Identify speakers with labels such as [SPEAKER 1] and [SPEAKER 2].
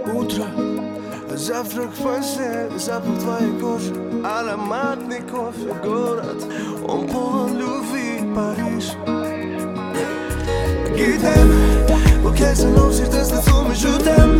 [SPEAKER 1] Утро, завтрак в постель, запах твоей кожи, ароматный кофе, город, он полон любви, Париж. Gidem, bu kez sen olsaydı, c'est tout, mais je t'aime.